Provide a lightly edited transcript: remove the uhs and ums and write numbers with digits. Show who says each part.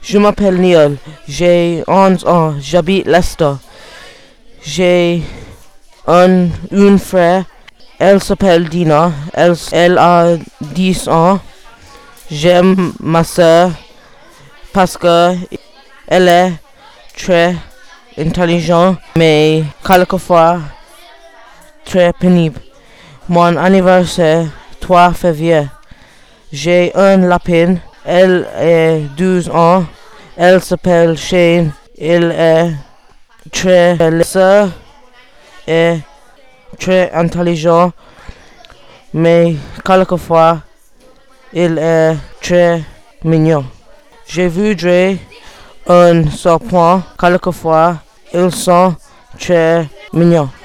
Speaker 1: Je m'appelle Neil, j'ai 11 ans, j'habite Leicester. J'ai une frère, elle s'appelle Dina, elle a 10 ans. J'aime ma sœur parce que elle est très intelligente, mais quelquefois très pénible. Mon anniversaire, 3 février. J'ai un lapin, elle est 12 ans, elle s'appelle Shane, il est très sœur est très intelligent, mais quelquefois il est très mignon. Je voudrais un serpent, quelquefois ils sont très mignons.